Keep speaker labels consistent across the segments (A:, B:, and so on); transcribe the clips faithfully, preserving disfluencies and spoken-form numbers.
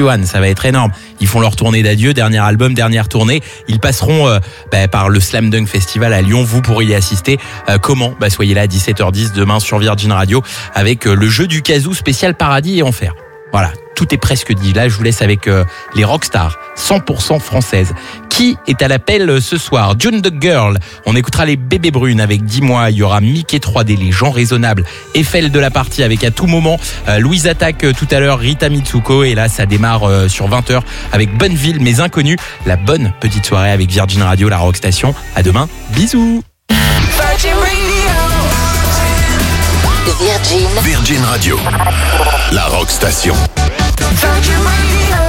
A: vingt-et-un, ça va être énorme. Ils font leur tournée d'adieu, dernier album, dernière tournée. Ils passeront euh, bah, par le Slam Dunk Festival à Lyon. Vous pourrez y assister. Euh, comment ? Bah, soyez là à dix-sept heures dix demain sur Virgin Radio avec euh, le jeu du Kazoo spécial Paradis et Enfer. Voilà, tout est presque dit. Là, je vous laisse avec euh, les rockstars, cent pour cent françaises. Qui est à l'appel euh, ce soir ? June the Girl. On écoutera les Bébés Brunes avec Dis-moi. Il y aura Mickey trois D, les gens raisonnables. Eiffel de la partie avec À tout moment. Euh, Louise Attaque euh, tout à l'heure, Rita Mitsuko. Et là, ça démarre euh, sur vingt heures avec Bonneville, mes inconnus. La bonne petite soirée avec Virgin Radio, la Rockstation. À demain. Bisous.
B: Virgin.
C: Virgin Radio. La Rockstation.
B: Virgin Radio.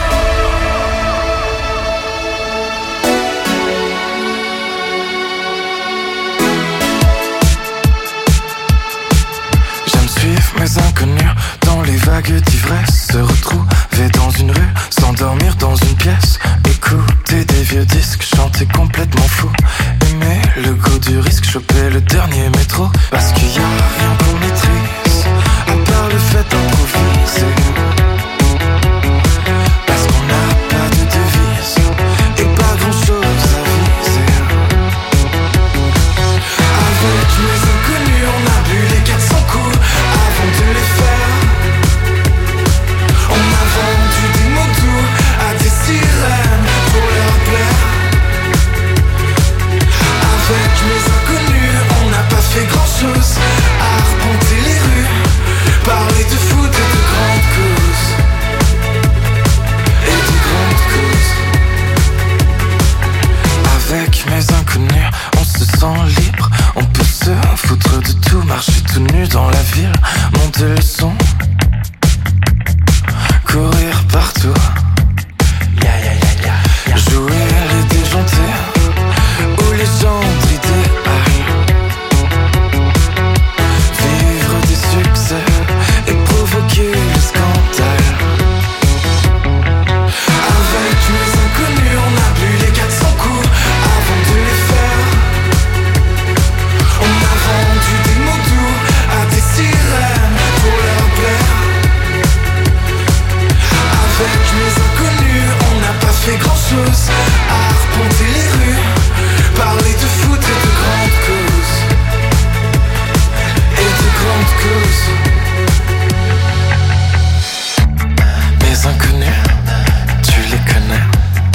D: J'aime suivre mes inconnus dans les vagues d'ivresse. Se retrouver dans une rue, s'endormir dans une pièce. Écouter des vieux disques, chanter complètement fou. Aimer le goût du risque, choper le dernier métro. Parce qu'il y a rien qu'on maîtrise, à part le fait d'improviser. Parce qu'on n'a pas de devise et pas grand chose à viser. Avec mes inconnus, on a bu les quatre cents coups avant de les faire. On a vendu des mots doux à des sirènes pour leur plaire. Avec mes inconnus, on n'a pas fait grand chose à arpenter les rues, parler de foot et de grandes causes. Et de grandes causes. Avec mes inconnus, on se sent libre. On peut se foutre de tout, marcher tout nu dans la ville, monter le son, courir partout. Yeah, yeah, yeah, yeah, yeah. Jouer les déjantés ou les gens idéaux. Vivre des succès et provoquer les scandales. Avec mes inconnus, on a bu les quatre cents coups avant de les faire. On a vendu des mots doux à des sirènes pour leur plaire. Avec mes inconnus, on n'a pas fait grand chose à arpenter les rues, parler de foot et de grandes causes. Et de grandes causes. Mes inconnus, tu les connais.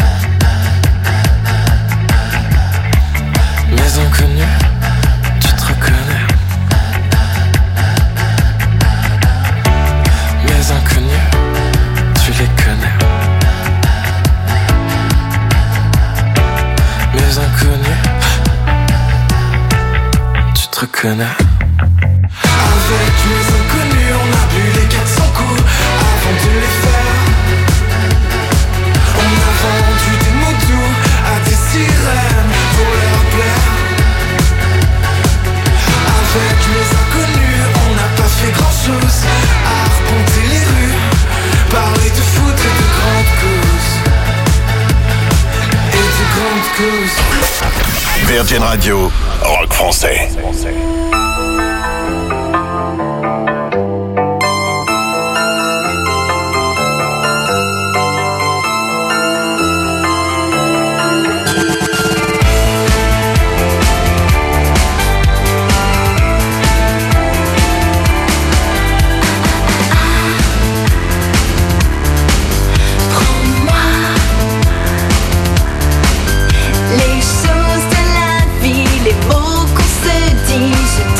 D: Mes inconnus, tu te reconnais. Mes inconnus, tu les connais. Mes inconnus, tu te reconnais. Avec mes inconnus, on a bu les quatre cents coups avant de les faire. On a vendu des mots doux à des sirènes pour leur plaire. Avec mes inconnus, on n'a pas fait grand chose à arpenter les rues, parler de foot et de grandes causes. Et de grandes causes.
C: Virgin Radio, rock français.
E: Les choses de la vie, les mots qu'on se dit, je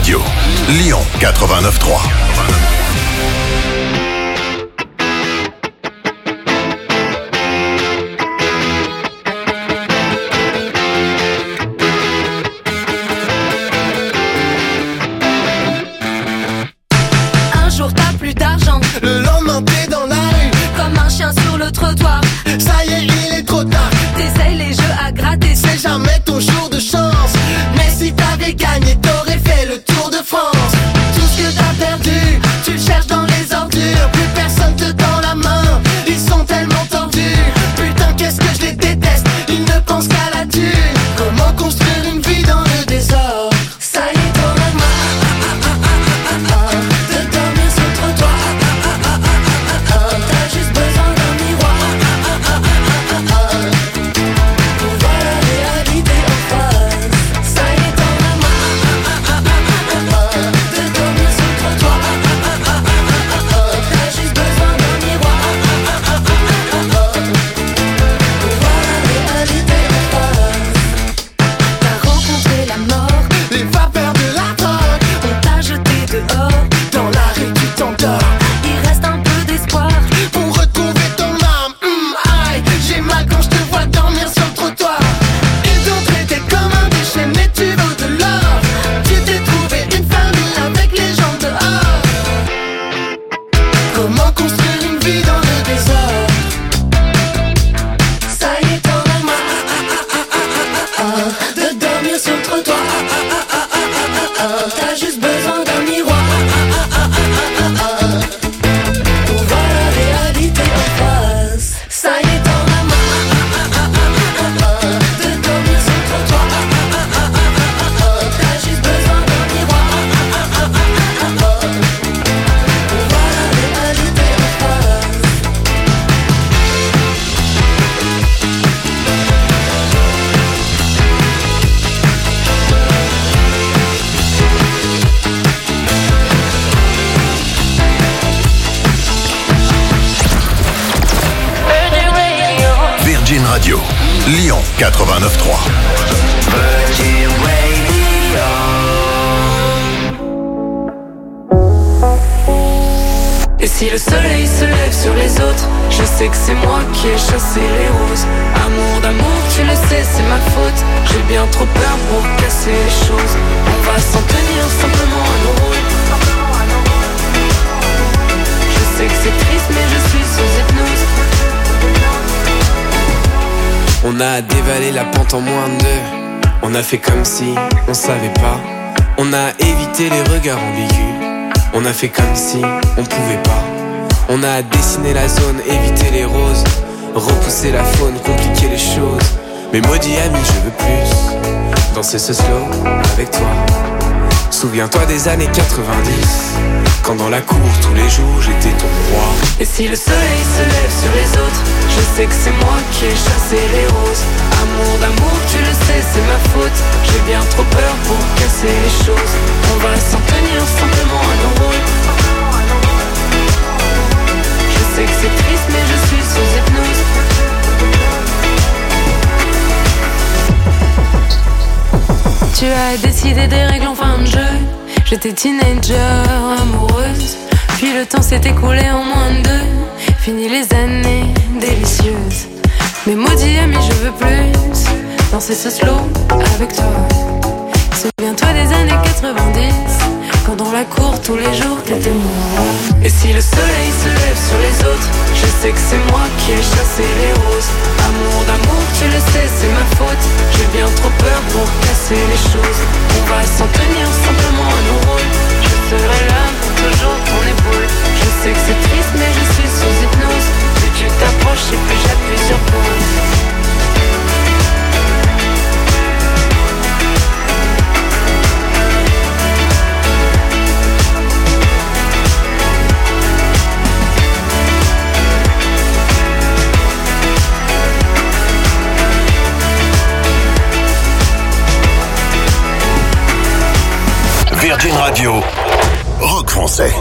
C: Radio, Lyon quatre-vingt-neuf trois.
B: Un jour t'as plus d'argent,
E: Le lendemain t'es dans la rue,
B: comme un chien sur le trottoir.
E: ça y est il est trop tard.
B: T'essayes les jeux à gratter,
E: C'est jamais ton jour de chance. Mais si t'avais gagné t'aurais fait le tour de France. Tout ce que t'as perdu, tu le cherches dans les ordures. Plus personne te tend la main, ils sont tellement tordus. Putain qu'est-ce que je les déteste, ils ne pensent qu'à la thune. Comment construire une vie dans le désordre?
B: ça y est t'en as marre de dormir sur le trottoir. T'as juste besoin d'un miroir pour voir la réalité en face. Ça y est t'en as marre de dormir sur le trottoir. T'as juste besoin d'un miroir pour voir la réalité en face. T'as rencontré la mort,
E: Les vapeurs de la drogue,
B: on t'a jeté dehors.
E: dans la rue tu t'endors.
B: Il reste un peu d'espoir.
E: Pour retrouver ton âme, hum, aïe, j'ai mal quand je te vois dormir sur le trottoir. Ils t'ont traité comme un déchet, mais tu veux de l'or. Tu t'es trouvé une famille avec les gens dehors. Comment construire une vie dans le désordre?
B: Ça y est t'en as marre de dormir sur le trottoir. T'as juste besoin d'un miroir pour voir la réalité en face. Ça y est t'en as marre de dormir sur le trottoir. T'as juste besoin d'un miroir pour voir la réalité en face.
C: Virgin Radio, Lyon quatre-vingt-neuf trois.
F: Et si le soleil se lève sur les autres, je sais que c'est moi qui ai chassé les roses. Amour d'amour, tu le sais, c'est ma faute. J'ai bien trop peur pour casser les choses. On va s'en tenir simplement à nos rôles. Je sais que c'est triste, mais je suis sous hypnose.
G: On a dévalé la pente en moins de deux. On a fait comme si on savait pas. On a évité les regards ambigus. On a fait comme si on pouvait pas. On a dessiné la zone, évité les roses. Repousser la faune, compliquer les choses. Mais maudit ami, je veux plus danser ce slow avec toi. Souviens-toi des années quatre-vingt-dix, quand dans la cour tous les jours j'étais ton roi.
F: Et si le soleil se lève sur les autres, je sais que c'est moi qui ai chassé les roses. Amour d'amour, tu le sais, c'est ma faute. J'ai bien trop peur pour casser les choses. On va s'en tenir simplement à nos rôles. Je sais que c'est triste, mais je suis sous hypnose. Tu as décidé des règles en fin de jeu. J'étais teenager, amoureuse. Puis le temps s'est écoulé en moins de deux. Fini les années délicieuses. Mais maudit ami, je veux plus danser ce slow avec toi. Souviens-toi des années quatre-vingt-dix, quand dans la cour tous les jours t'étais moi. Et si le soleil se lève sur les autres, je sais que c'est moi qui ai chassé les roses. Amour d'amour, tu le sais, c'est ma faute. J'ai bien trop peur pour casser les choses. On va s'en tenir simplement à nos rôles. Je serai là pour toujours ton épaule. Je sais que c'est triste mais je suis sous hypnose. Plus tu t'approches et plus j'appuie sur pause.
C: Virgin Radio, rock français.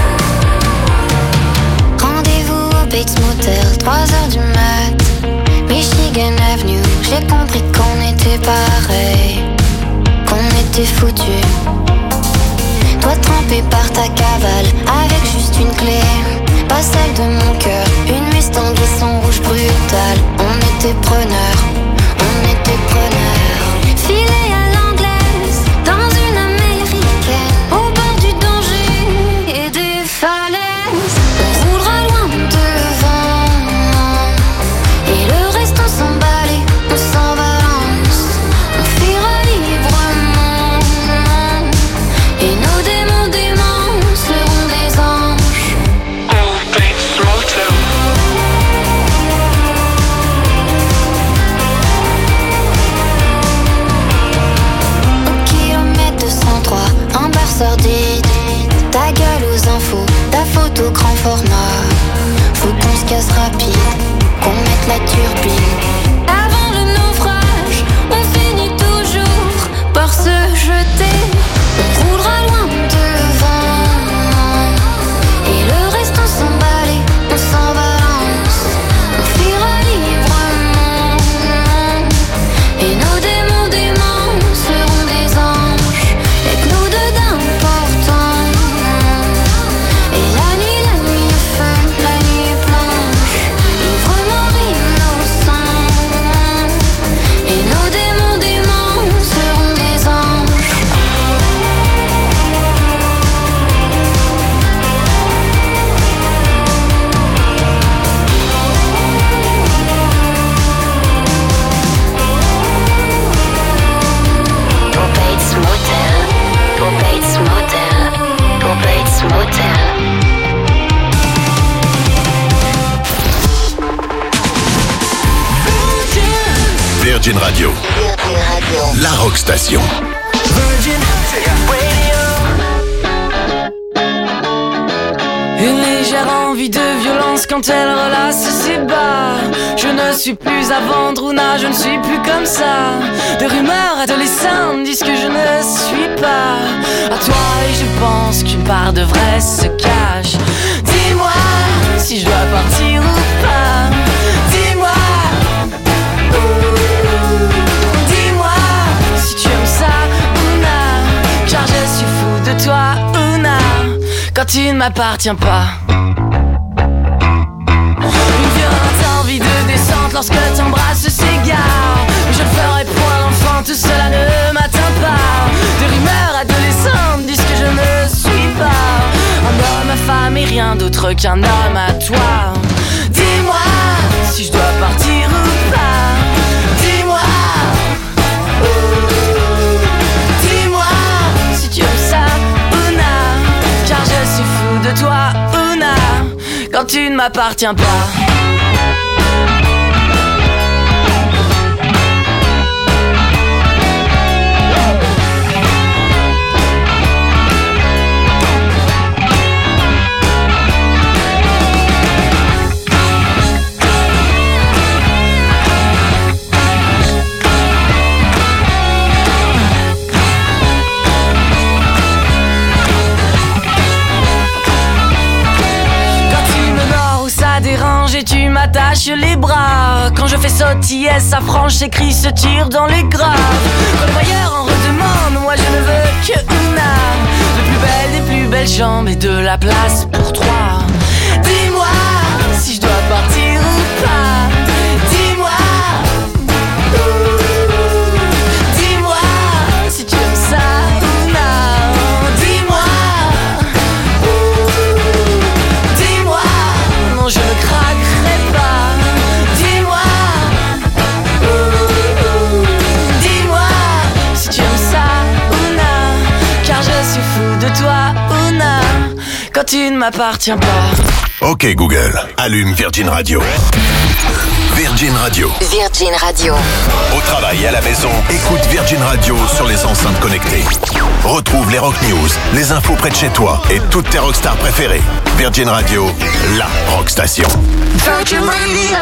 H: Rendez-vous au Bates Motel, trois heures du mat. Michigan Avenue, j'ai compris qu'on était pareil, qu'on était foutus. Toi trempé par ta cavale, avec juste une clé, pas celle de mon cœur, une Mustang et son rouge brutal. On était preneurs, on était preneurs. Filé à l'anglaise, dans une américaine, au bord du danger et des falaises. On roulera loin devant, et le reste on s'en balait, on s'en balance. On fuira librement, et nos démons démons seront des anges.
D: All Bates Motel.
H: Au kilomètre deux cent trois, un bar sordide, ta gueule aux infos, ta photo grand format. Faut qu'on se casse rapide, qu'on mette la turbine. Avant le naufrage, on finit toujours par se jeter. On roulera loin devant, et le reste on s'en balait, on s'en balance. On fuira librement, et nos démons démons seront des anges. Y'a que nous deux d'importants, et la nuit, la nuit est fun, la nuit est blanche, livrement innocent. Et nos démons démons seront des anges. Au Bates Motel, au Bates Motel, au Bates Motel.
C: Virgin Radio, la rock station.
F: Une légère envie de violence quand elle relasse ses bas. Je ne suis plus à vendre, Ouna, je ne suis plus comme ça. Des rumeurs adolescentes disent que je ne suis pas à toi, et je pense qu'une part de vrai se cache. Dis-moi si je dois partir ou pas. Dis-moi, dis-moi si tu aimes ça, Ouna, car je suis fou de toi, Ouna, quand tu ne m'appartiens pas. Une violente envie de descente lorsque t'embrasses s'égare. Mais je ne ferai point l'enfant, tout cela ne m'atteint pas. Des rumeurs adolescentes disent que je ne suis pas un homme, ma femme et rien d'autre qu'un homme à toi. Dis-moi si je dois partir ou pas. Dis-moi, dis-moi si tu aimes ça, Ouna, car je suis fou de toi, Ouna, quand tu ne m'appartiens pas. Et tu m'attaches les bras. Quand je fais sautiller sa frange, ses cris se tirent dans les graves. Quand le voyeur en redemande, moi je ne veux que Ouna, de plus belle des plus belles jambes et de la place pour trois. Dis-moi si je dois partir ou pas. Dis-moi, dis-moi si tu aimes ça, Ouna. Dis-moi, dis-moi, non je ne craquerai pas. Dis-moi, dis-moi si tu aimes ça, Ouna, car je suis fou de toi, Ouna, quand tu ne m'appartiens pas.
C: Ok Google, allume Virgin Radio. Virgin Radio.
I: Virgin Radio.
C: Au travail et à la maison, écoute Virgin Radio sur les enceintes connectées. Retrouve les rock news, les infos près de chez toi et toutes tes rockstars préférées. Virgin Radio, la rock station.
B: Virgin Radio.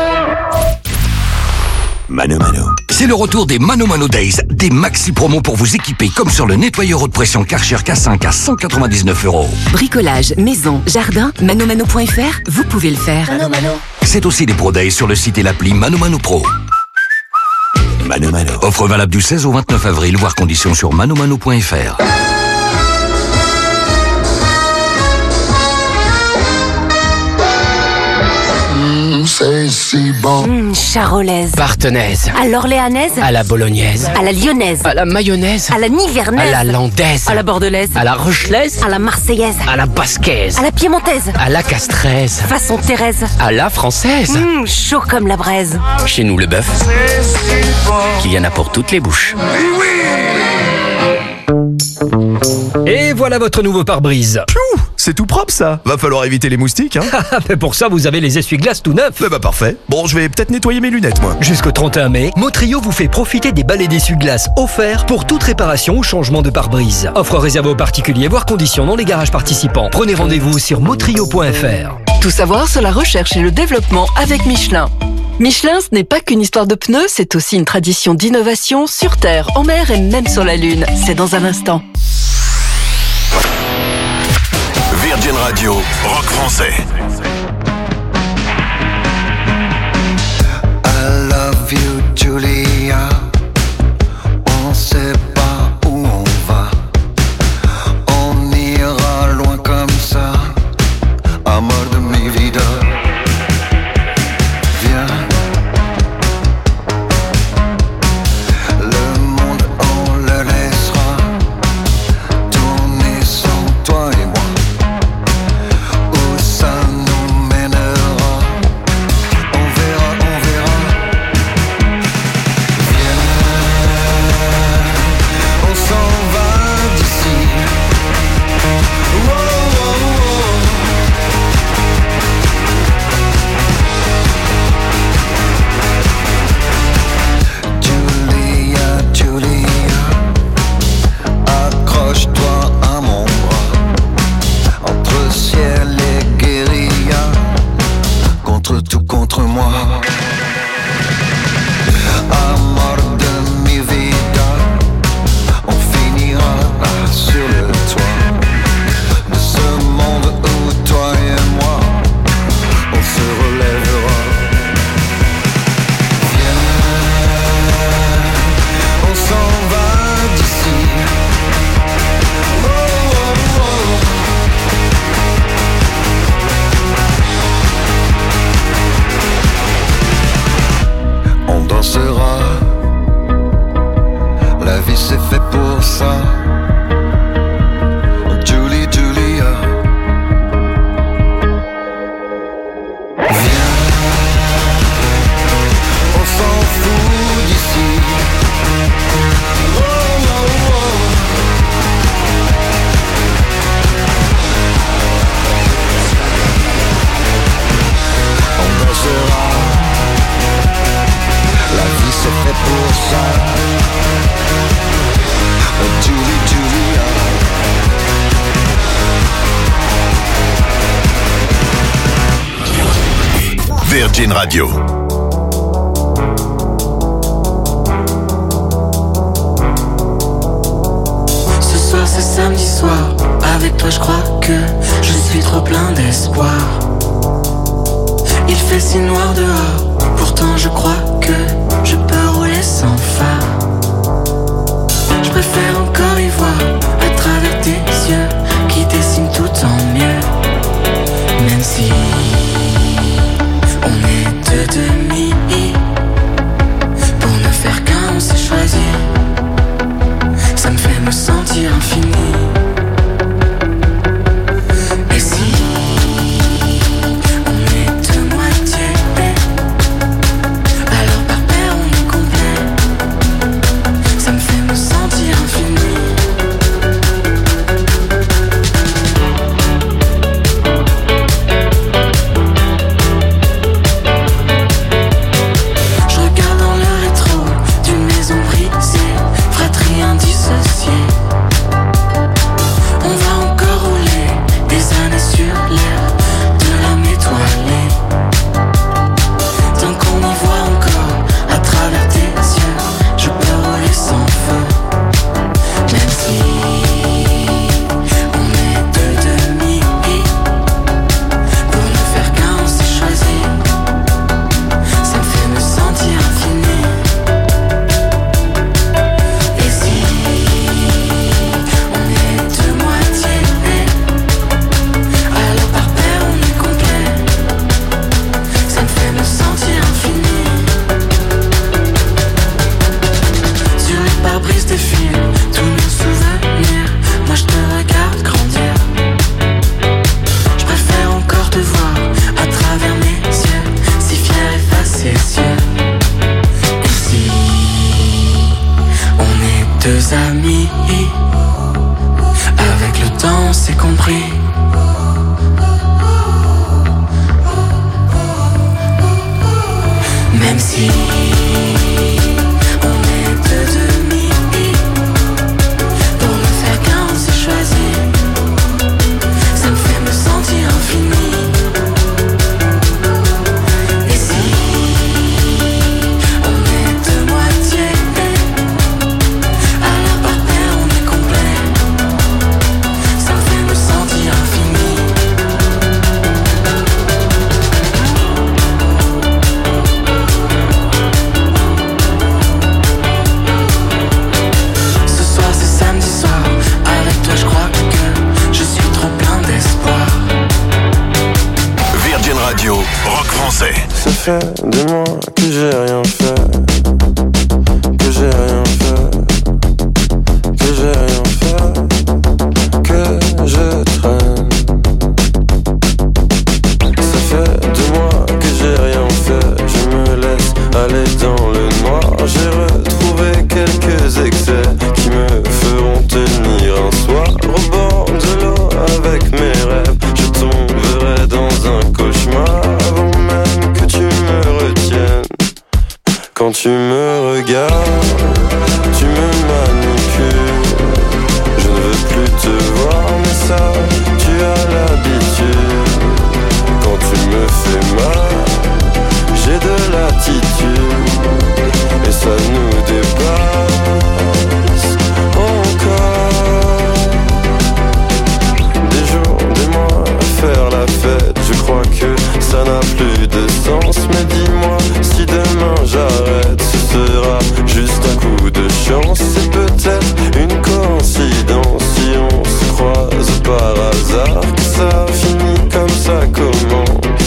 C: Mano Mano.
J: C'est le retour des Mano Mano Days, des maxi promos pour vous équiper comme sur le nettoyeur haute pression Karcher K cinq à cent quatre-vingt-dix-neuf euros.
I: Bricolage, maison, jardin, manomano point f r, vous pouvez le faire.
B: Mano Mano.
J: C'est aussi des Pro Days sur le site et l'appli Mano Mano Pro. Mano Mano. Offre valable du seize au vingt-neuf avril, voire conditions sur manomano point f r.
K: C'est si bon.
L: Mmh, charolaise.
M: Partenaise.
L: À l'orléanaise.
M: À la bolognaise.
L: À la lyonnaise.
M: À la mayonnaise.
L: À la nivernaise.
M: À la landaise.
L: À la bordelaise.
M: À la rochelaise.
L: À la marseillaise.
M: À la basquaise.
L: À la piémontaise.
M: À la castraise.
L: Façon Thérèse.
M: À la française.
L: Mmh, chaud comme la braise.
M: Chez nous, le bœuf, qu'il y en a pour toutes les bouches.
N: Et voilà votre nouveau pare-brise.
O: Piou, c'est tout propre ça. Va falloir éviter les moustiques, hein.
N: Mais pour ça, vous avez les essuie-glaces tout neufs.
O: Eh bah parfait. Bon, je vais peut-être nettoyer mes lunettes, moi.
N: Jusqu'au trente et un mai, Motrio vous fait profiter des balais d'essuie-glaces offerts pour toute réparation ou changement de pare-brise. Offre réservée aux particuliers, voire conditions dans les garages participants. Prenez rendez-vous sur motrio point f r.
P: Tout savoir sur la recherche et le développement avec Michelin. Michelin, ce n'est pas qu'une histoire de pneus, c'est aussi une tradition d'innovation sur Terre, en mer et même sur la Lune. C'est dans un instant.
C: Virgin Radio, rock français.
K: I love you, Julia. On sait pas où on va. On ira loin comme ça. Amor de mi vida. Viens. Le monde, on le laissera tourner sans toi et moi. Où ça nous mènera, on verra, on verra. Viens, on s'en va d'ici. Oh, oh, oh. Julia, Julia, accroche-toi à mon bras. Entre ciel et guérilla, contre tout, contre moi. Amor de mi vida, on finira sur le toit de ce monde où toi et moi, on se relèvera. Viens, on s'en va d'ici. Oh, oh, oh. On dansera, la vie c'est fait pour ça. Julie, Julia, viens, on s'en fout d'ici. Oh, oh, oh. On dansera. La vie c'est fait pour ça. Oh, Julie, Julia.
C: Virgin Radio.
Q: Ce soir c'est samedi soir. Avec toi je crois que je suis trop plein d'espoir. Il fait si noir dehors, pourtant je crois que je peux rouler sans phare. Je préfère encore y voir à travers tes yeux qui dessinent tout en mieux. Même si on est deux demi, pour ne faire qu'un on s'est choisi. Ça me fait me sentir infini. Et si on est deux moitiés, deux amis. Avec le temps, c'est compris. Même si on est deux demi, pour ne faire qu'un on s'est choisi. Ça me fait me sentir infini. Et si on est deux moitiés, alors par paire on est complet. Ça me fait me sentir infini. Ce soir c'est samedi soir, avec toi je crois que je suis trop plein d'espoir.
C: Virgin Radio, rock français.
R: Ça fait des mois que j'ai rien fait, que j'ai rien fait, que j'ai rien fait, que je traîne. Ça fait deux mois que j'ai rien fait, je me laisse aller dans le noir. J'ai retrouvé quelques excès qui me feront tenir un soir au bord de l'eau avec mes rêves. Je tomberai dans un cauchemar avant même que tu me retiennes. Quand tu me regardes, tu me manipules. Je ne veux plus te voir, mais ça, tu as l'habitude. Quand tu me fais mal, j'ai de l'attitude. Et ça nous dépasse encore. Des jours, des mois à faire la fête. Je crois que ça n'a plus de sens. Mais dis-moi, si demain j'arrête, ce sera juste un coup de chance. C'est peut-être une coïncidence si on se croise par hasard, que ça finit comme ça commence.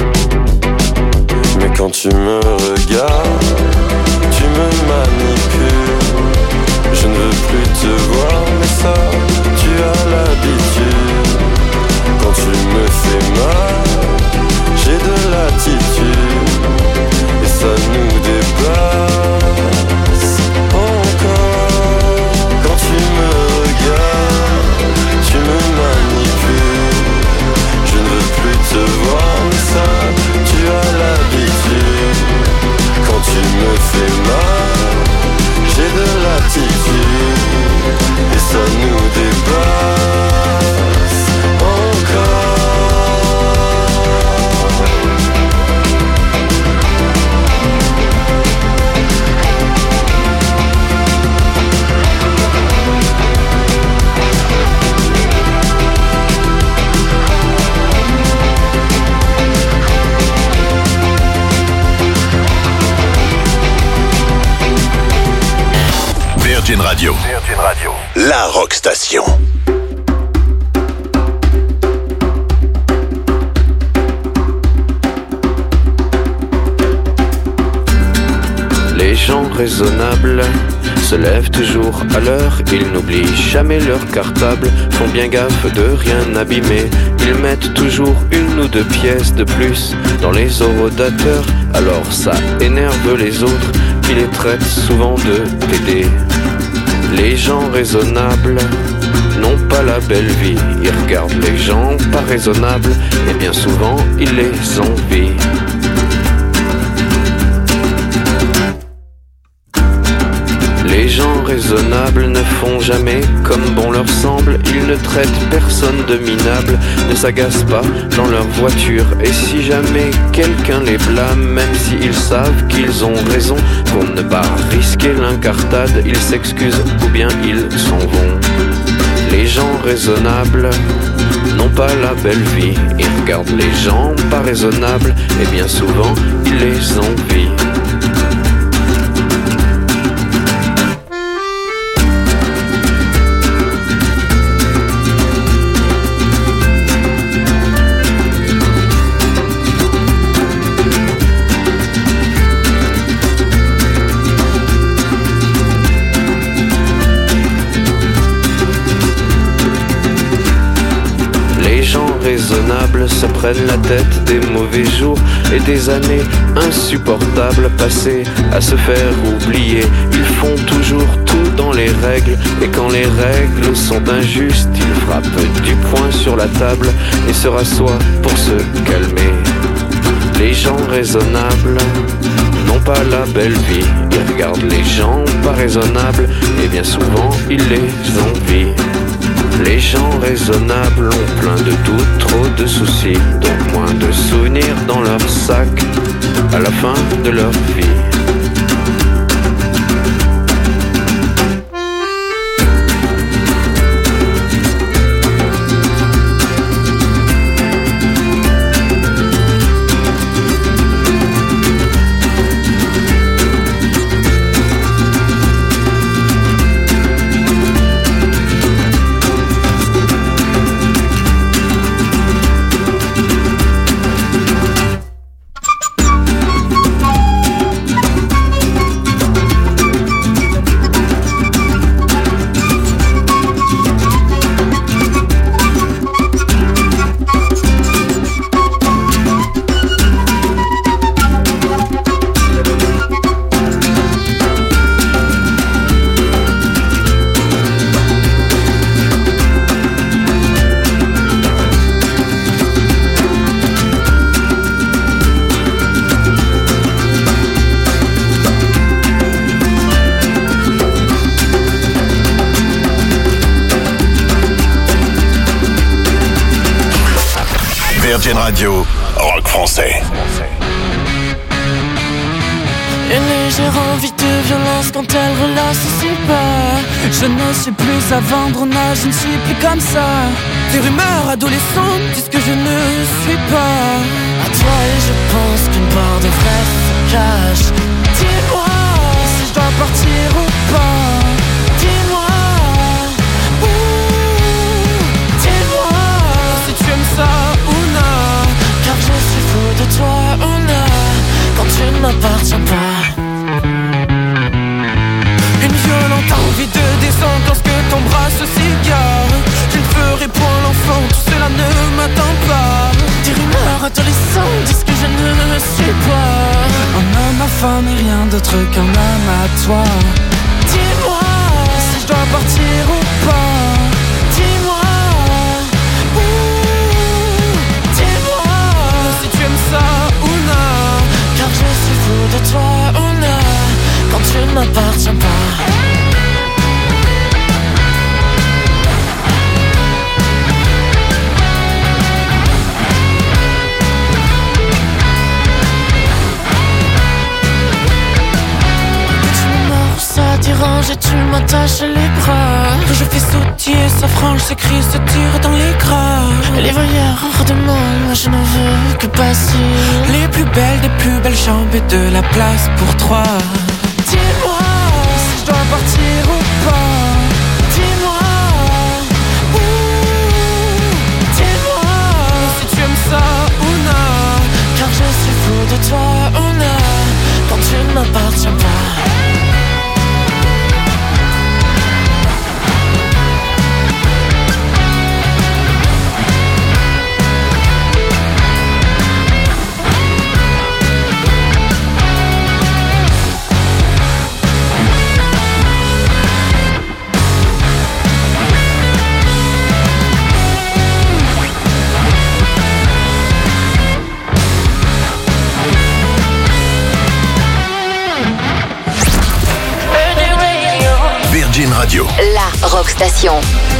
R: Mais quand tu me regardes, tu me manipules. Je ne veux plus te voir, mais ça, tu as l'habitude. Quand tu me fais mal, j'ai de l'attitude. Et ça nous dépasse encore. Quand tu me regardes, tu me manipules. Je ne veux plus te voir, mais ça, tu as l'habitude. Quand tu me fais mal, j'ai de l'attitude. Et ça nous dépasse encore.
C: Virgin Radio. Virgin Radio. La rock station.
S: Les gens raisonnables se lèvent toujours à l'heure. Ils n'oublient jamais leur cartable, font bien gaffe de rien abîmer. Ils mettent toujours une ou deux pièces de plus dans les horodateurs. Alors ça énerve les autres qui les traitent souvent de pédés. Les gens raisonnables n'ont pas la belle vie. Ils regardent les gens pas raisonnables et bien souvent ils les envient. Les gens raisonnables ne font jamais comme bon leur semble. Ils ne traitent personne de minable, ne s'agacent pas dans leur voiture. Et si jamais quelqu'un les blâme, même s'ils savent qu'ils ont raison, pour ne pas risquer l'incartade, ils s'excusent ou bien ils s'en vont. Les gens raisonnables n'ont pas la belle vie. Ils regardent les gens pas raisonnables et bien souvent ils les envient. Raisonnables se prennent la tête des mauvais jours et des années insupportables passées à se faire oublier. Ils font toujours tout tout dans les règles. Et quand les règles sont injustes, il frappe du poing sur la table et se rassoit pour se calmer. Les gens raisonnables n'ont pas la belle vie. Ils regardent les gens pas raisonnables et bien souvent ils les envient. Les gens raisonnables ont plein de doutes, trop de soucis, donc moins de souvenirs dans leur sac à la fin de leur vie.
C: Virgin Radio, rock français.
Q: Une légère envie de violence quand elle relâche ses pas. Je ne suis plus à vendre, non, je ne suis plus comme ça. Des rumeurs adolescentes disent que je ne suis pas à toi et je pense qu'une part de vrai se cache. Dis-moi si je dois partir ou pas. Dis-moi, ouh, dis-moi si tu aimes ça ou non. Car je suis fou de toi ou non quand tu ne m'appartiens pas. Une violente envie de descendre lorsque ton bras se cigare. Je ne ferai point l'enfant, tout cela ne m'attend pas. Des rumeurs adolescentes disent que je ne suis pas un homme à femme et rien d'autre qu'un homme à toi. Dis-moi si je dois partir ou pas. Dis-moi, ouh, dis-moi si tu aimes ça ou non. Car je suis fou de toi ou non quand tu ne m'appartiens pas. Et tu m'attaches les bras. Que je fais sautiller sa frange, ses cris se tirent dans les gras. Les voyeurs redemandent, moi je ne veux que passer les plus belles des plus belles jambes et de la place pour trois. Dis-moi si je dois partir ou pas. Dis-moi, ouh, dis-moi si tu aimes ça ou non. Car je suis fou de toi ou non quand tu ne m'appartiens pas.
C: Virgin Radio,
I: la rock station.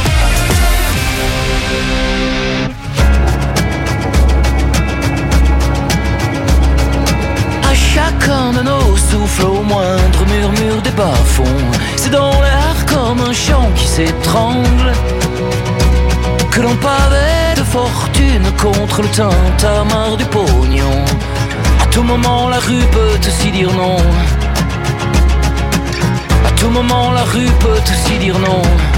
Q: À chacun de nos souffles, au moindre murmure des bas-fonds, c'est dans l'air comme un chant qui s'étrangle que l'on pavait de fortune contre le tintamarre du pognon. À tout moment la rue peut aussi dire non. À tout moment la rue peut aussi dire non.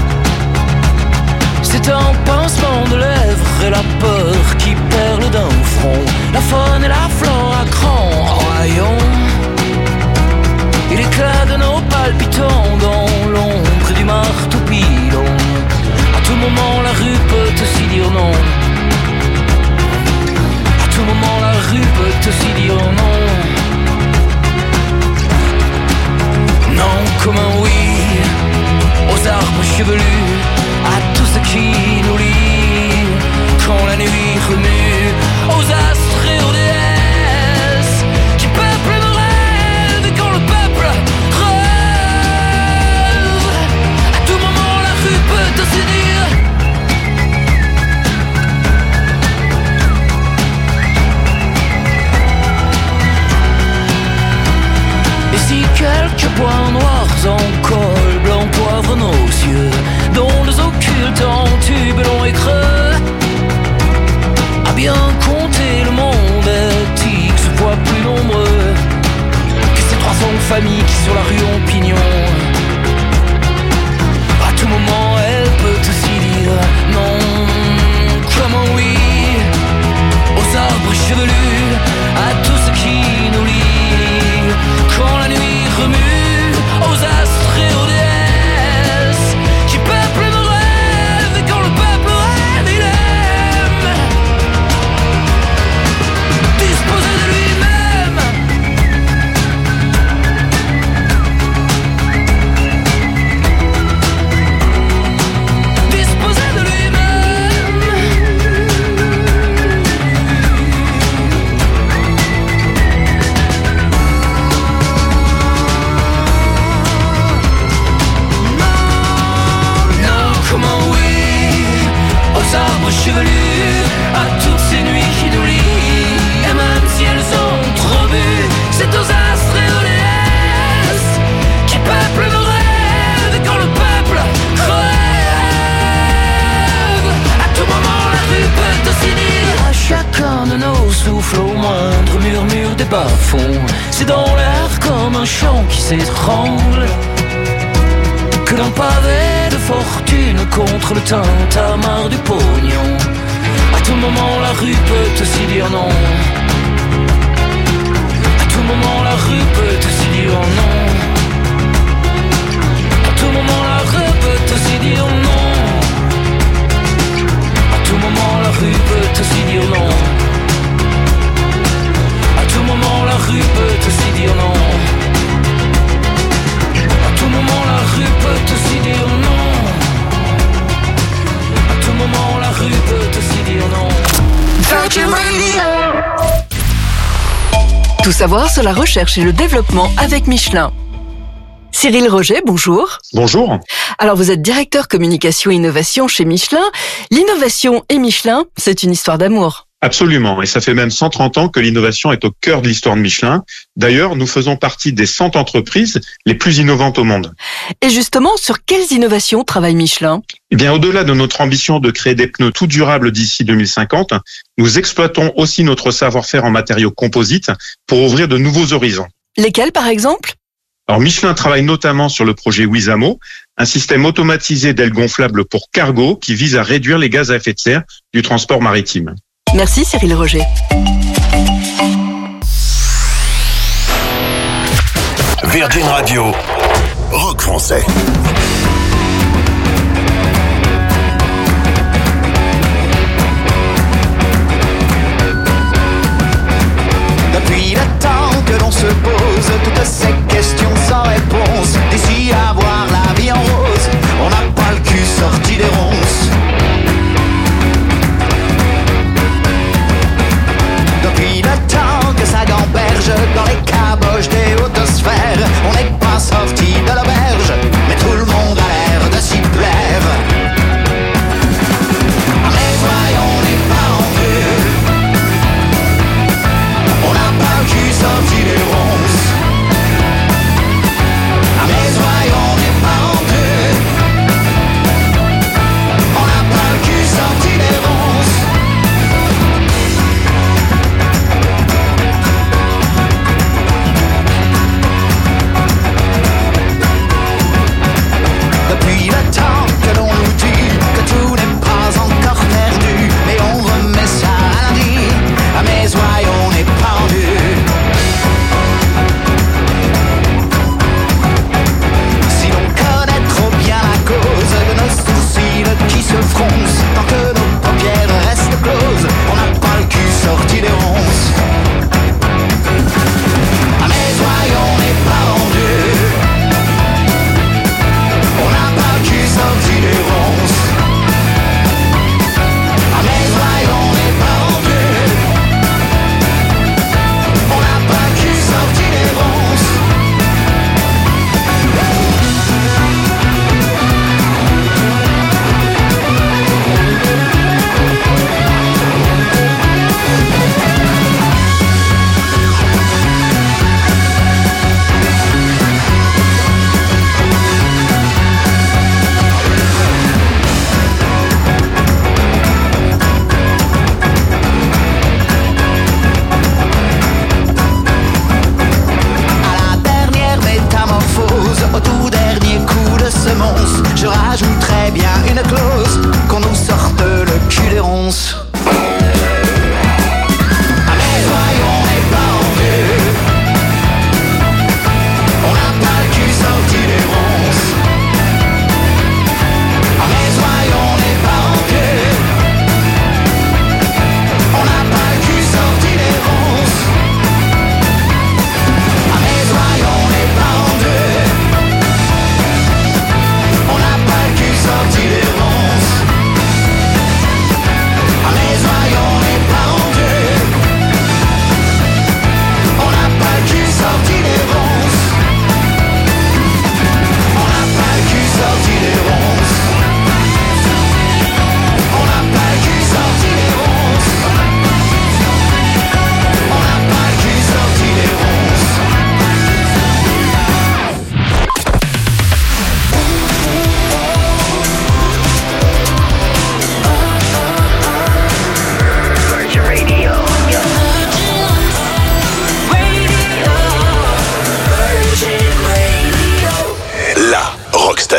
Q: C'est un pincement de lèvres et la peur qui perle d'un front. La faune et la flore à grand royaume. Et l'éclat de nos palpitants dans l'ombre du marteau pilon. À tout moment la rue peut aussi dire non. À tout moment la rue peut aussi dire non. Non comme un oui, la rue en pignon. À tout moment elle peut aussi dire non. Comment oui aux arbres chevelus, à tout ce qui nous lie. Quand la nuit remue, aux astres et aux déesses qui peuplent nos rêves. Et quand le peuple rêve, il aime disposer de lui-même. Disposer de lui-même. Non, comment oui aux arbres chevelus, à toutes ces nuits qui nous lient. Et même si elles ont trop bu, c'est aux astres et aux déesses qui peuplent nos rêves. Et quand le peuple crève, à tout moment la rue peut aussi dire à chacun de nos souffles, au moindre murmure des bas-fonds. C'est dans l'air comme un chant qui s'étrangle que d'un pavé de fortune contre le tintamarre du pognon. À tout moment la rue peut aussi dire non. À tout moment la rue peut aussi dire non. À tout moment la rue peut aussi dire non. À tout moment la rue peut aussi dire non. À tout moment la rue peut aussi dire non. À tout moment la rue peut aussi dire non. À tout moment la rue peut aussi dire non. Virgin Radio.
P: Tout savoir sur la recherche et le développement avec Michelin. Cyril Roget, bonjour.
T: Bonjour.
P: Alors vous êtes directeur communication et innovation chez Michelin. L'innovation et Michelin, c'est une histoire d'amour.
T: Absolument, et ça fait même cent trente ans que l'innovation est au cœur de l'histoire de Michelin. D'ailleurs, nous faisons partie des cent entreprises les plus innovantes au monde.
P: Et justement, sur quelles innovations travaille Michelin ?
T: Eh bien, au-delà de notre ambition de créer des pneus tout durables d'ici deux mille cinquante, nous exploitons aussi notre savoir-faire en matériaux composites pour ouvrir de nouveaux horizons.
P: Lesquels, par exemple ?
T: Alors, Michelin travaille notamment sur le projet Wizamo, un système automatisé d'ailes gonflables pour cargo qui vise à réduire les gaz à effet de serre du transport maritime.
P: Merci Cyril Roget.
C: Virgin Radio, rock français.
E: Depuis le temps que l'on se pose toutes ces questions sans réponse, d'ici à voir la vie en rose, on n'a pas le cul sorti des ronces. Depuis le temps que ça gamberge dans les caboches des hautes sphères, on n'est pas sorti de l'auberge, mais tout le monde a l'air de s'y plaire. Mais voyons les parents vieux, on n'a pas le cul sorti des ronces.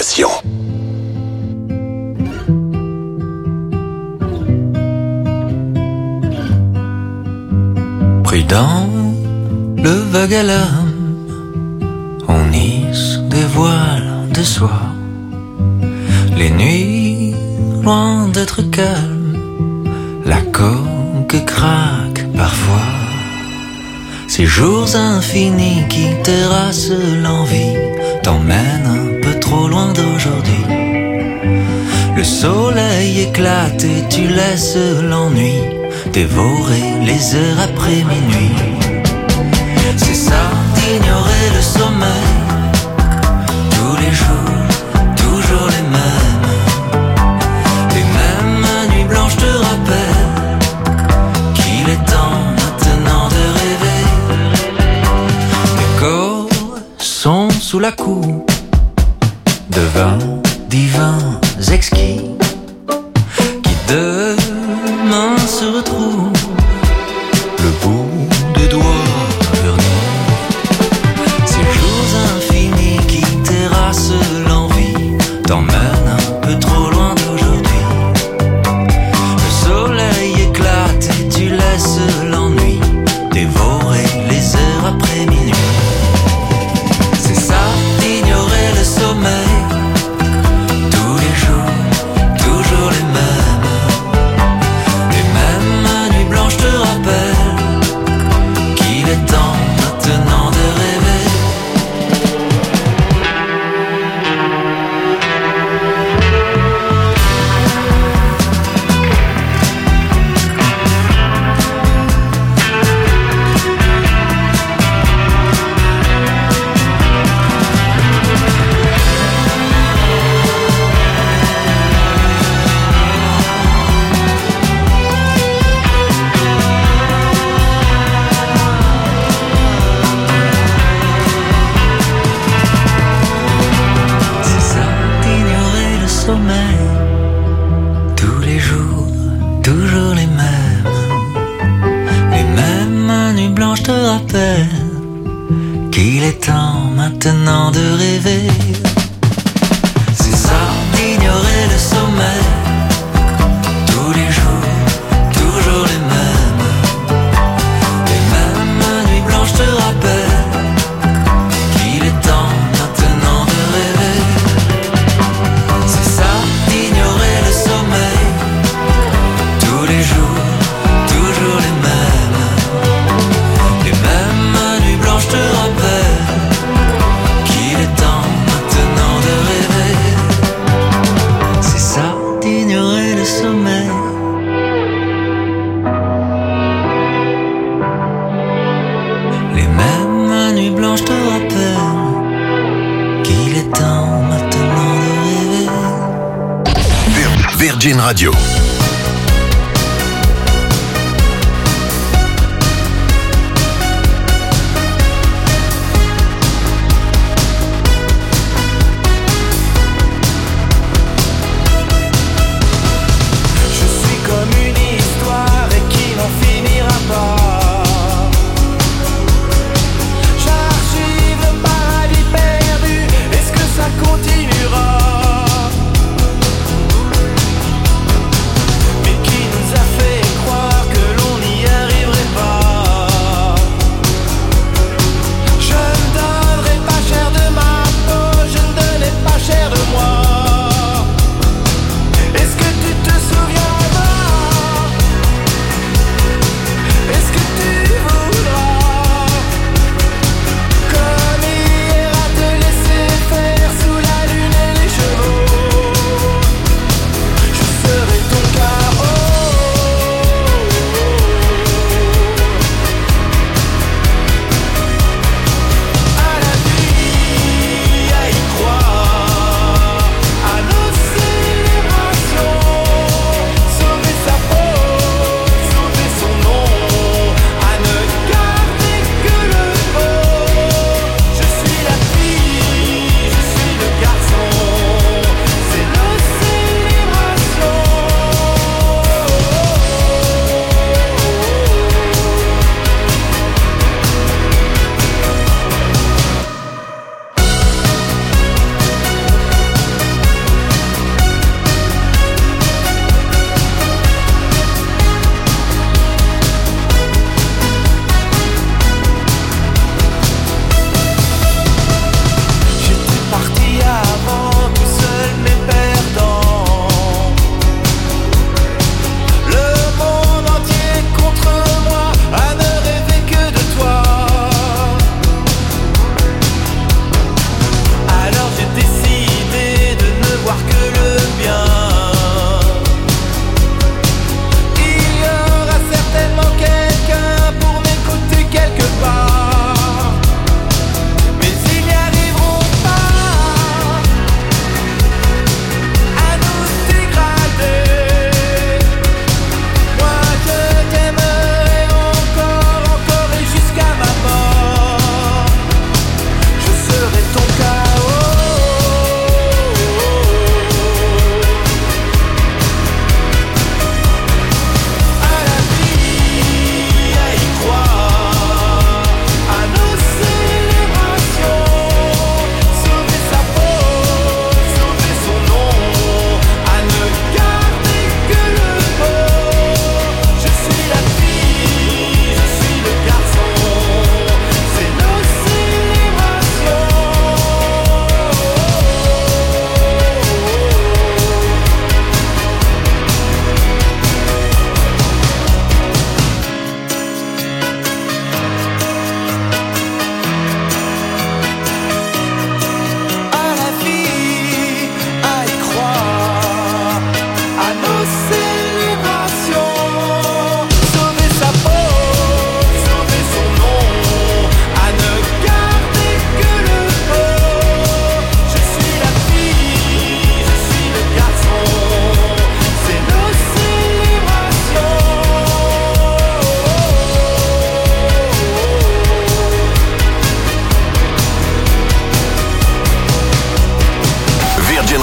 C: d'innovation.
Q: Prudent, le vague à l'âme, on hisse des voiles de soie. Les nuits, loin d'être calmes, la coque craque parfois. Ces jours infinis qui terrassent l'envie t'emmènent un peu trop loin d'aujourd'hui. Le soleil éclate et tu laisses l'ennui dévorer les heures après minuit. C'est ça d'ignorer le sommeil. Tous les jours, toujours les mêmes. Les mêmes nuits blanches te rappellent qu'il est temps maintenant de rêver. Les corps sont sous la coupe de vins divins exquis qui demain se retrouvent le bout des doigts vernis. Ces jours infinis qui terrassent l'envie t'emmènent un peu trop loin d'aujourd'hui. Le soleil éclate et tu laisses l'ennui dévorer les heures après minuit. C'est ça d'ignorer le sommeil. Qu'il est temps maintenant de rêver. C'est ça d'ignorer le sommeil. Tous les jours, toujours les mêmes. Les mêmes nuits blanches te rappellent qu'il est temps maintenant de rêver. C'est ça d'ignorer le sommeil. Tous les jours, toujours les mêmes. Les mêmes nuits blanches te rappellent qu'il est temps maintenant de rêver. C'est ça d'ignorer le sommeil. Les mêmes nuits blanches te rappellent qu'il est temps maintenant de rêver.
C: Virgin Radio.
E: Continuera.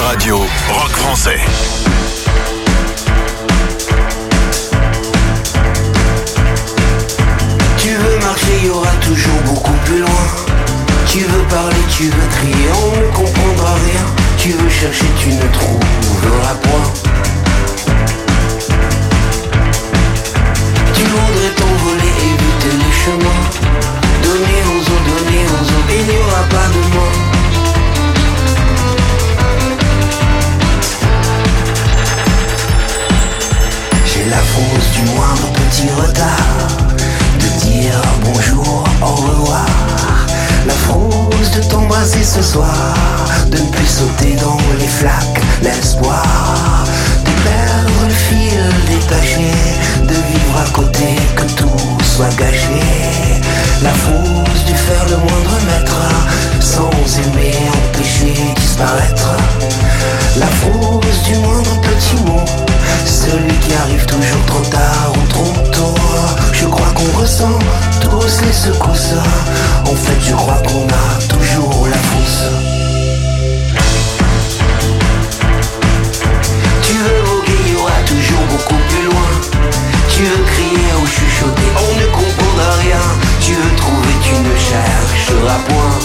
C: Radio, rock français.
Q: Tu veux marcher, il y aura toujours beaucoup plus loin. Tu veux parler, tu veux crier, on ne comprendra rien. Tu veux chercher, tu ne trouveras point. Tu voudrais t'envoler, éviter les chemins. Donner aux autres, donner aux autres, il n'y aura pas de moi. J'ai la fausse du moindre petit retard, de dire bonjour, au revoir. La fausse de t'embrasser ce soir, de ne plus sauter dans les flaques, l'espoir de perdre le fil détaché, de vivre à côté, que tout soit gâché. La fausse du faire le moindre mètre, sans aimer, empêcher, disparaître. La fausse du moindre petit mot, celui qui arrive toujours trop tard ou trop tôt. Je crois qu'on ressent tous les secousses. En fait, je crois qu'on a toujours la fausse. Tu veux voguer, il y aura toujours beaucoup plus loin. Tu veux crier ou chuchoter, on ne comprendra rien. Tu veux trouver, tu ne chercheras point.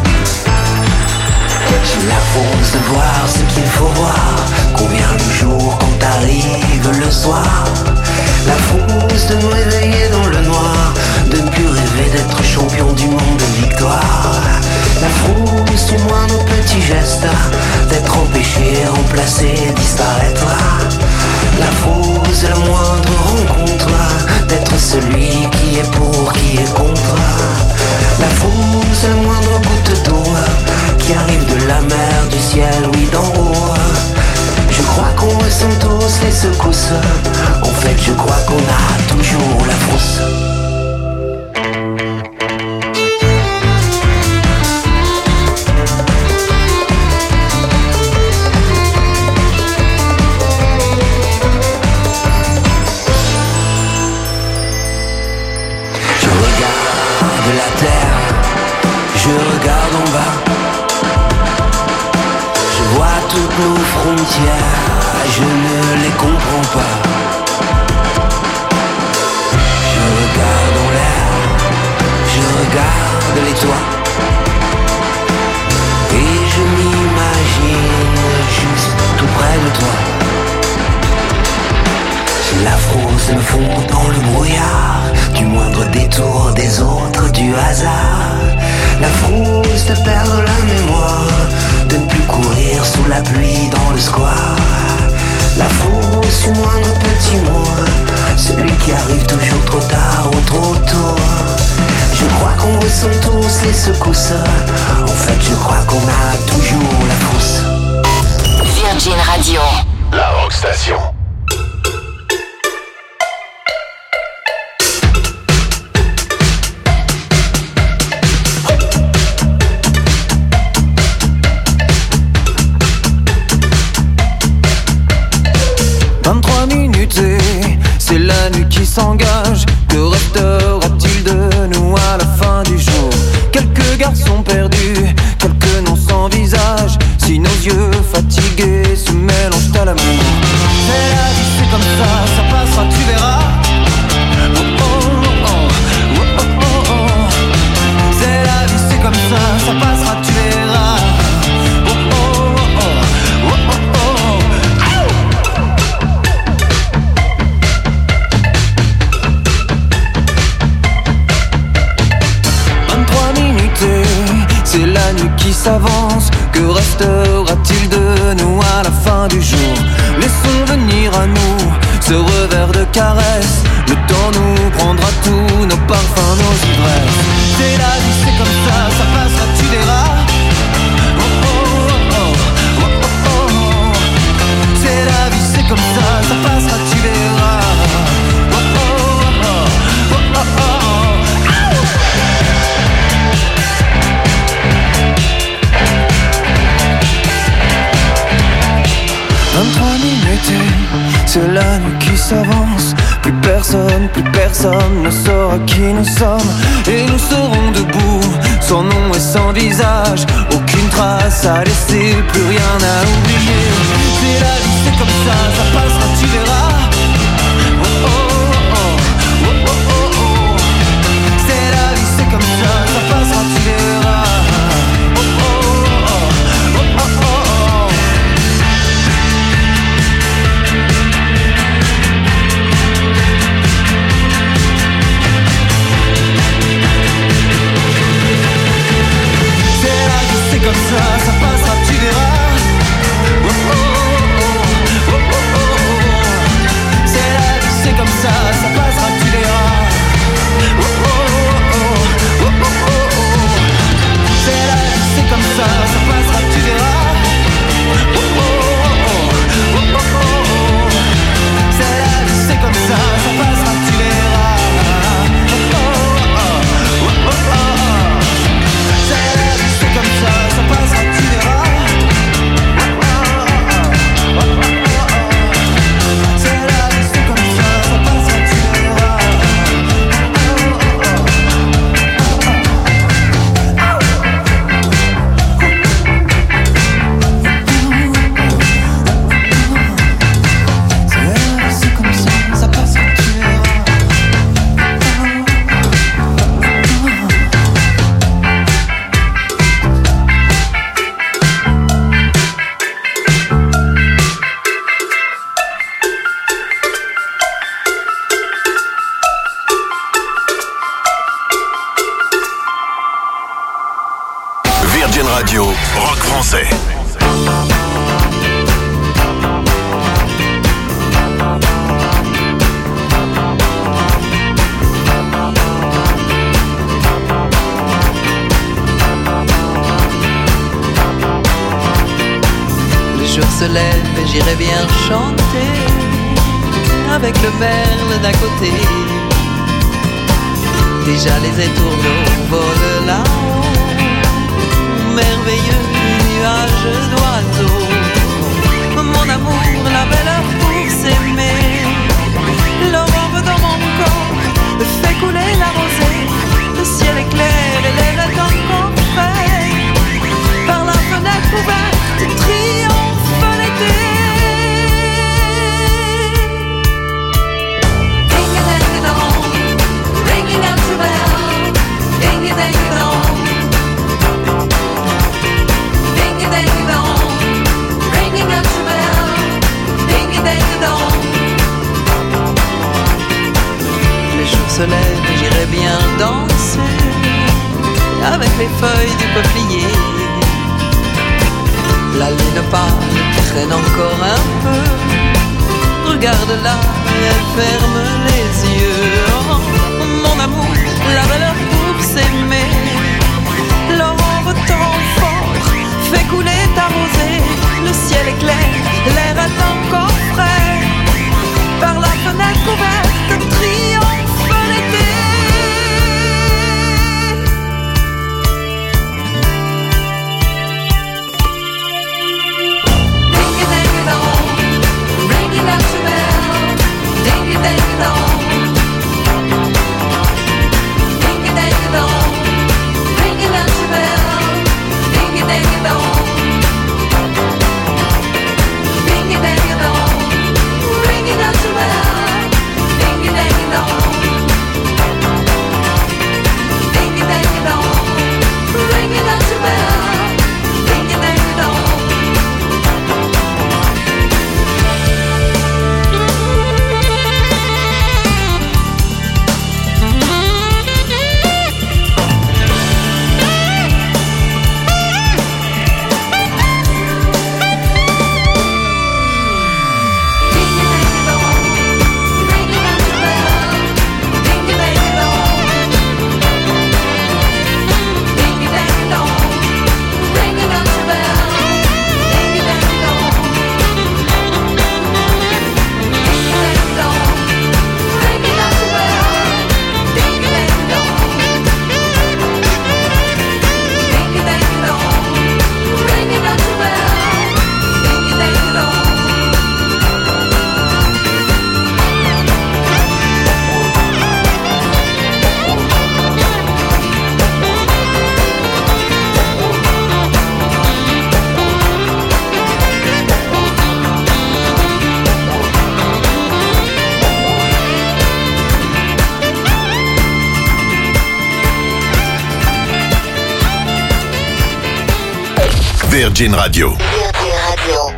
Q: J'ai la force de voir ce qu'il faut voir, qu'on vient le jour quand arrive le soir. La force de me réveiller dans le noir, de ne plus rêver d'être champion du monde de victoire. La force du moindre petit geste, d'être empêché, remplacé, disparaître. La force de la moindre rencontre, d'être celui qui est pour, qui est contre. La force de la moindre goutte d'eau, qui arrive de la mer, du ciel, oui d'en haut. Je crois qu'on ressent tous les secousses. En fait, je crois qu'on a toujours la fausse. Je regarde la terre, je regarde en bas. Je vois toutes nos frontières, je ne les comprends pas. Je regarde en l'air, je regarde les toits, et je m'imagine juste tout près de toi. J'ai la fausse de me fondre dans le brouillard, du moindre détour des autres, du hasard. La fausse de perdre la mémoire, de ne plus courir sous la pluie dans le square. La fausse du moindre petit mot, celui qui arrive toujours trop tard ou trop tôt. Je crois qu'on ressent tous les secousses. En fait, je crois qu'on a toujours la fausse.
I: Virgin Radio,
C: la Rock Station.
D: vingt-trois minutes et c'est la nuit qui s'engage. Que restera-t-il de nous à la fin du jour? Quelques garçons perdus, quelques noms sans visage. Si nos yeux fatigués se mélangent à l'amour. C'est la vie, c'est comme ça, ça passera, tu verras. Oh oh oh, oh oh oh oh. C'est la vie, c'est comme ça, ça passera, tu verras. Oh oh oh, oh oh oh. C'est la nuit qui s'avance. Que restera-t-il de nous à la fin du jour? Laissons venir à nous ce revers de caresse. Le temps nous prendra tous nos parfums, nos ivresses. C'est la vie, c'est comme ça, ça passera, tu verras. Oh oh oh, oh oh oh. C'est la vie, c'est comme ça, ça passera, tu verras. Oh oh oh, oh oh oh. vingt-trois minutes, c'est la nuit qui s'avance.
K: Plus personne, plus personne ne saura qui nous sommes. Et nous serons debout, sans nom et sans visage. Aucune trace à laisser, plus rien à oublier. C'est la vie, c'est comme ça, ça passera, tu verras. Oh oh oh, oh oh oh oh. C'est la vie, c'est comme ça, ça passera, tu verras. Oh oh oh, oh oh oh oh. C'est la vie, c'est comme ça, ça passera, tu verras. Oh oh oh, oh oh oh oh. C'est la vie, c'est comme ça, ça passera, tu verras. Oh oh oh, oh oh oh oh. C'est la vie, c'est comme ça, ça passera, tu verras. Oh oh oh, oh oh oh. C'est la vie, c'est comme ça, ça passera, tu verras. Oh oh oh, oh oh oh. C'est la vie, c'est comme ça, ça passera, tu verras. C'est la vie, c'est comme ça, ça passera, tu verras. C'est comme ça, ça passera, tu verras.
C: Virgin Radio, rock français.
U: Le jour se lève et j'irai bien chanter avec le merle d'à côté. Déjà les étourneaux volent là-haut, merveilleux nuage d'oiseaux. Mon amour, la belle heure pour s'aimer. L'aurore dans mon corps fait couler la rosée. Le ciel est clair et l'air est encore frais. Par la fenêtre ouverte triomphe l'été. Ding-a-ding-a-dong, ringing out your bell. Ding-a-ding-a-dong, ding-a-ding-a-dong, ringing out your bell. Ding-a-ding-a-dong. Le jour se lève et j'irai bien danser avec les feuilles du peuplier. La lune pâle traîne encore un peu. Regarde-la, elle ferme les yeux. Oh, mon amour, la belle heure pour s'aimer. L'aurore temps fort fait couler ta rosée. Le ciel est clair, l'air est encore frais. Par la fenêtre ouverte triomphe l'été.
C: Virgin Radio.
I: Virgin Radio.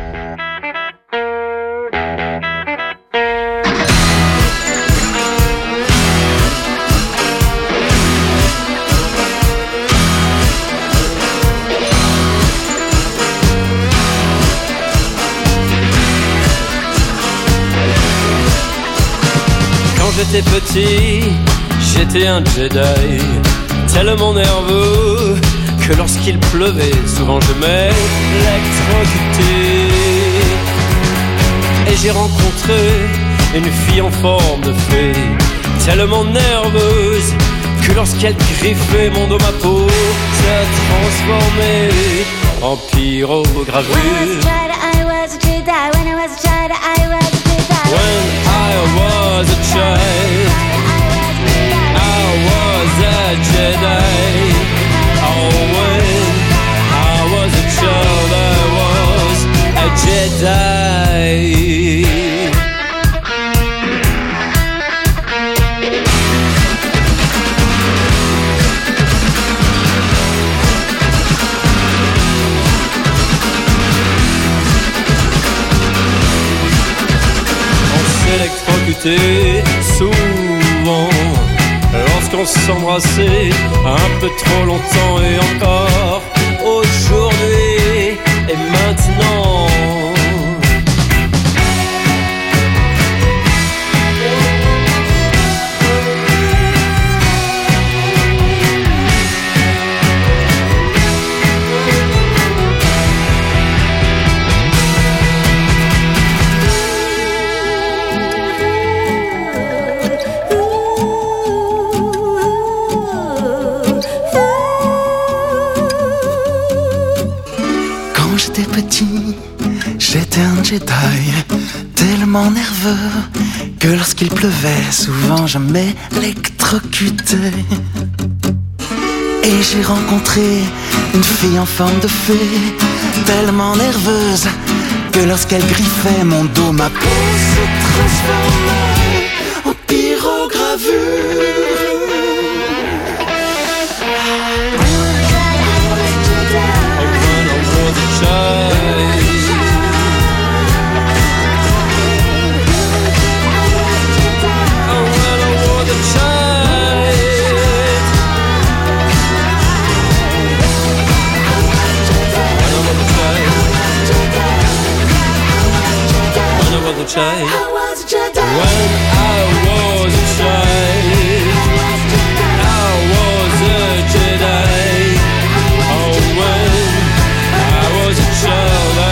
A: Quand j'étais petit, j'étais un Jedi, tellement nerveux que lorsqu'il pleuvait, souvent je m'électrocutais. Et j'ai rencontré une fille en forme de fée, tellement nerveuse que lorsqu'elle griffait mon dos, ma peau se transformait en pyrogravure.
B: I was a Jedi, when I was a child, I was a Jedi.
A: When I was a child, I was a Jedi. Oh, when I was a child, I was a Jedi. Électrocuté souvent lorsqu'on s'embrassait un peu trop longtemps, et encore aujourd'hui et maintenant.
Q: J'étais un Jedi, tellement nerveux que lorsqu'il pleuvait, souvent je m'électrocutais. Et j'ai rencontré une fille en forme de fée, tellement nerveuse que lorsqu'elle griffait mon dos, ma peau se transformait en pyrogravure.
A: I was a Jedi. When